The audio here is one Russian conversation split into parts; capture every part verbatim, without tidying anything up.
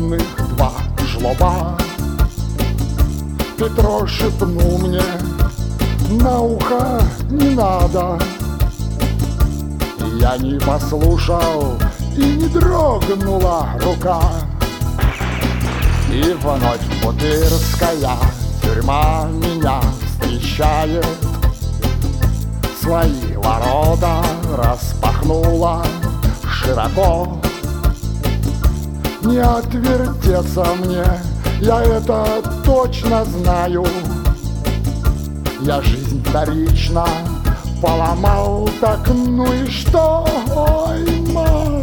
ровных два жлоба. Петро шепнул мне на ухо: не надо. Я не послушал, и не дрогнула рука. И вновь Бутырская тюрьма меня встречает, свои ворота распахнула широко. Не отвертеться мне, я это точно знаю. Я жизнь вторично поломал, так ну и что, ой, ма.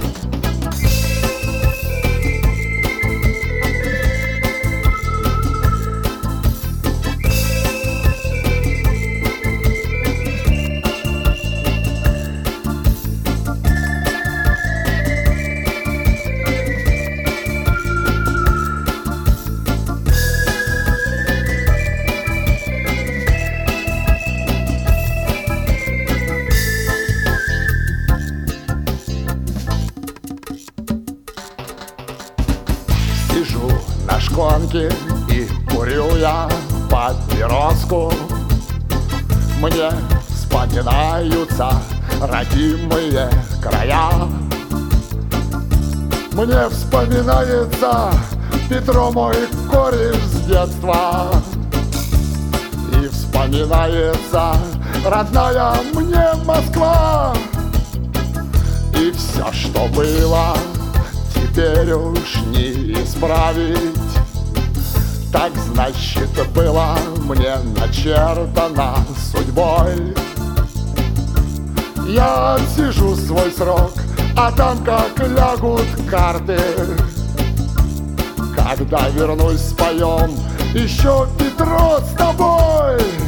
Сижу на шконке и курю я папироску. Мне вспоминаются родимые края. Мне вспоминается Петро, мой кореш с детства. И вспоминается родная мне Москва. И все, что было, теперь уж не исправить. Так, значит, было мне начертано судьбой. Я отсижу свой срок, а там как лягут карты. Когда вернусь, споем еще, Петро, с тобой.